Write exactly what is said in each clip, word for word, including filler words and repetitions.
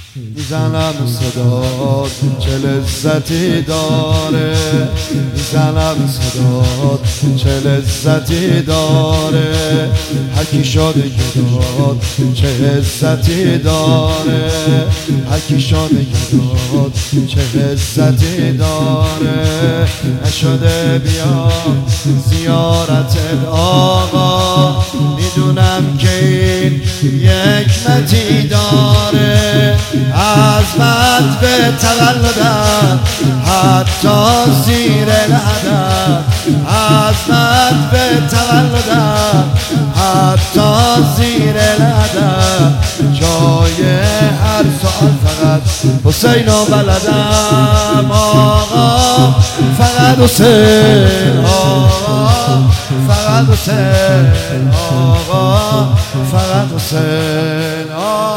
میزنم صدات چه لذتی داره، میزنم صدات چه لذتی داره، هر کی شده گداد چه عزتی داره، هر کی شده گداد چه عزتی داره. نشده بیا زیارت آقا، میدونم که این یک متی داره، عظمت به تولدم حتی زیر الهدم، عظمت به تولدم حتی زیر الهدم. جای هر سؤال فقط حسین و بلدم، آقا فقط حسین، آقا فقط حسین، آقا فقط حسین.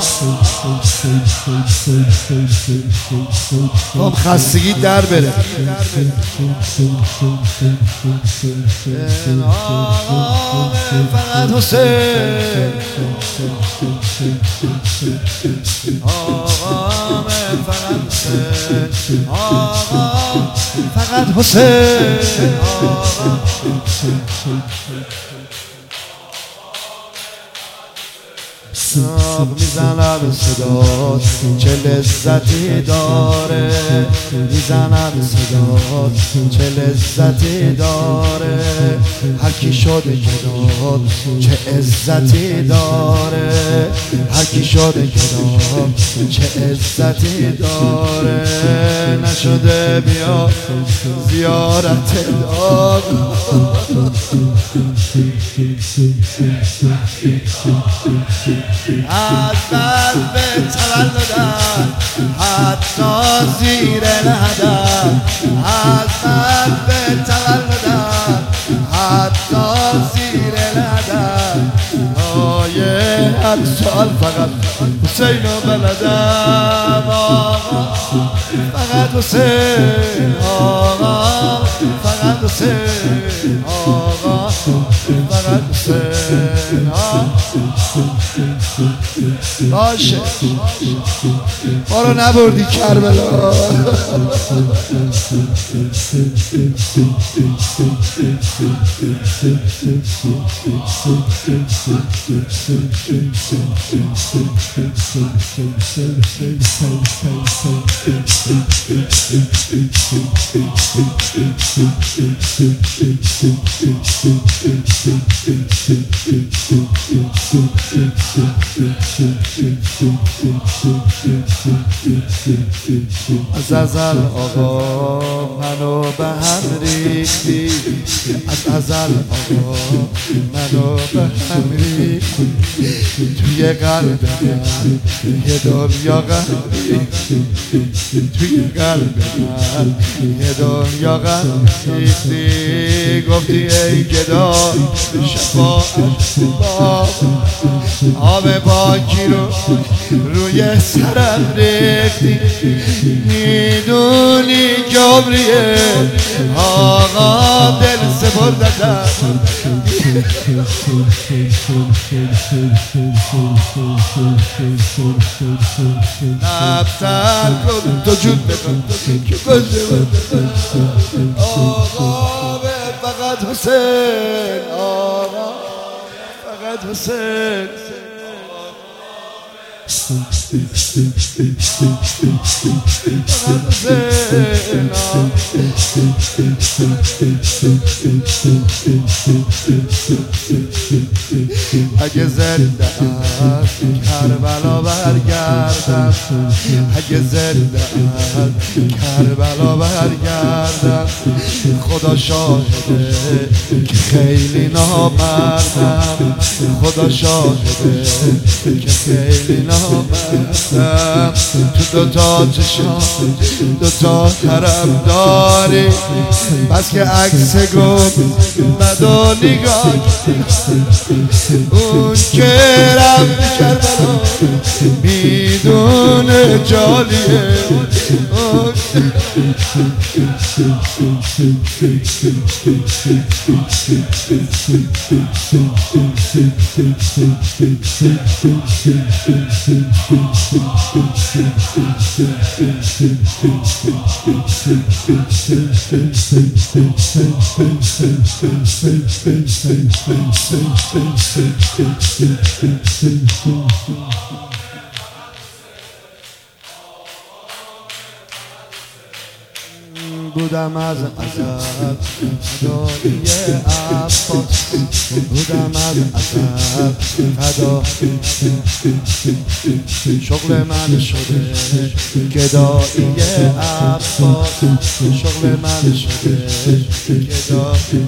خب خستگی در بره، آقا فقط حسین، آقا فقط حسین، آقا فقط حسین، آقا. میزنم صدات چه لذتی داره، میزنم صدات چه لذتی داره، هر کی شده گداد چه عزتی داره، هر کی شده گداد چه عزتی داره. نشده بیا زیارت آقا، عظمت به تولدم حتی زیر الهدم، عظمت به تولدم حتی زیر الهدم. آیه هر سال فقط حسین و بلدم، آقا فقط حسین، آقا فقط حسین، آقا فقط حسین. باشه ما رو نبردی کربلا. از ازل آقا منو به هم ریختی، از ازل آقا منو به هم ریختی، توی قلب من یه دنیا غم ریختی، توی قلب من یه دنیا غم ریختی. گفتی ای گدا شفاعت بابا، آب پاکی رو روی سرم ریختی، میدونی که عمریه آقا دل سپردتم. نفتر کن تو جود بکن که گنده بودم، آقا فقط حسین، آقا فقط حسین. اگه زنده است کربلا برگردم، اگه زنده است کربلا برگردم، خدا شاهده که خیلی نامردم، خدا شاهده که خیلی نامردم. تو دوتا چشم دوتا حرم داری، بس که عکس گم مدو نگاه، اون که رفت کربلا میدون خونه جالیه بودم از ازل فدایی عباس بودم از ازل فدا شغل من شده گدایی عباس شغل من شده گدایی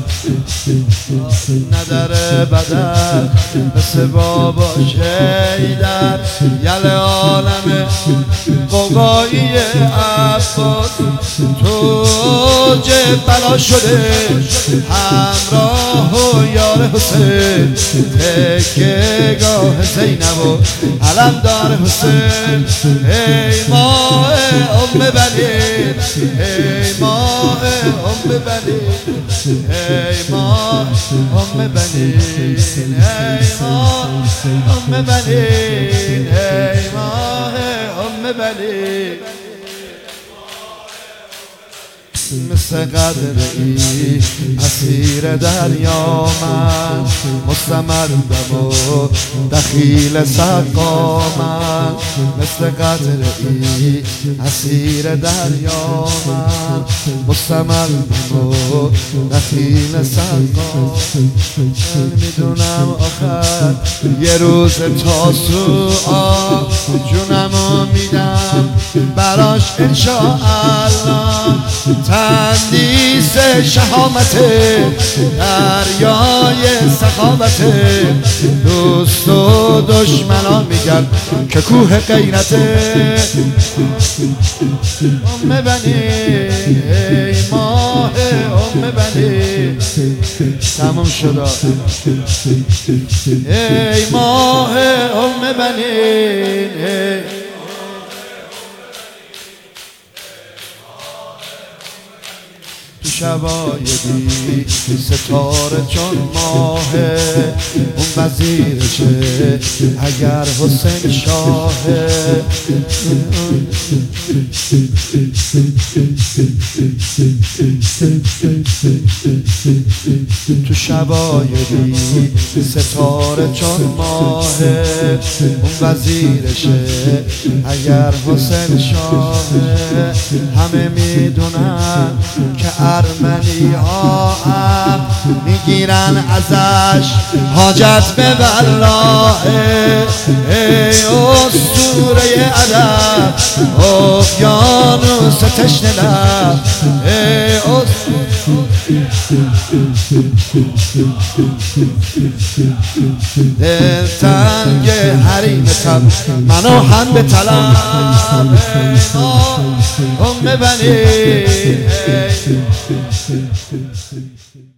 نداره بدل مثل بابا شیدر یل عالم قوقایی عباس تو جه بلا شده همراه و یار حسین تکه گاه زینب و علمدار حسین ای ماه ام بنین ای ماه ام بنین ای ماه ام بنین ای ماه ام بنین ای ماه ام بنین مثل قدری اسیر دریا من مستمردم و دخیل سقا من مثل قدری اسیر دریا من مستمردم و دخیل سقا میدونم آخر یه روز تاسوعا جونمو میدم براش انشاءالله تندیس شهامت دریای سخاوت دوست و دشمنان میگن که کوه غیرته ام بنین ای ماه ام بنین تموم شد ای ماه ام بنین تو شبای بی ستاره چون ماهه اون وزیرشه اگر حسین شاهه تو شبای بی ستاره چون ماهه اون وزیرشه اگر حسین شاهه همه میدونن که ارمنی ها هم میگیرن ازش حاجت به والله ای اسطوره ادب اقیانوس تشنه لب ای دل تنگ حریم تب منو هم به طلب ام بنین